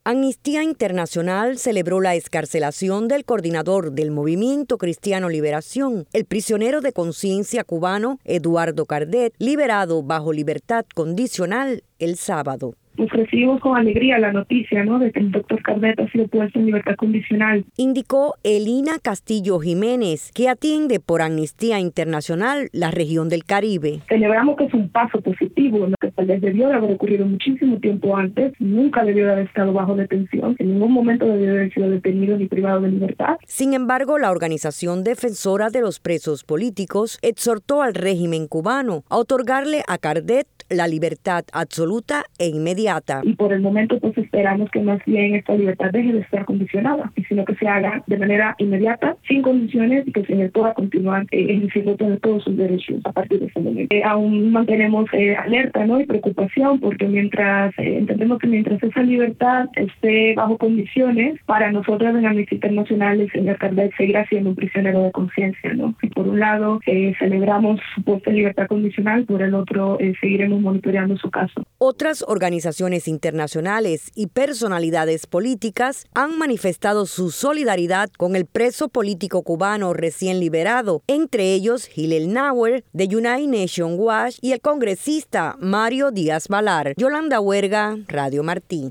Amnistía Internacional celebró la excarcelación del coordinador del Movimiento Cristiano Liberación, el prisionero de conciencia cubano Eduardo Cardet, liberado bajo libertad condicional el sábado. Pues recibimos con alegría la noticia, de que el doctor Cardet ha sido puesto en libertad condicional. Indicó Elina Castillo Jiménez, que atiende por Amnistía Internacional la región del Caribe. Celebramos que es un paso positivo, que tal vez debió de haber ocurrido muchísimo tiempo antes, nunca debió de haber estado bajo detención, en ningún momento debió de haber sido detenido ni privado de libertad. Sin embargo, la organización defensora de los presos políticos exhortó al régimen cubano a otorgarle a Cardet la libertad absoluta e inmediata. Y por el momento pues esperamos que más bien esta libertad deje de estar condicionada, sino que se haga de manera inmediata, sin condiciones, y que se le pueda continuar ejerciendo todos sus derechos a partir de ese momento. Aún mantenemos alerta y preocupación, porque entendemos que mientras esa libertad esté bajo condiciones, para nosotros en Amnistía Internacional el señor Cardet seguirá siendo un prisionero de conciencia. Y por un lado celebramos su puesta en libertad condicional, por el otro seguiremos monitoreando su caso. Otras organizaciones internacionales y personalidades políticas han manifestado su solidaridad con el preso político cubano recién liberado, entre ellos Hillel Nauer de United Nations Watch y el congresista Mario Díaz Balar. Yolanda Huerga, Radio Martí.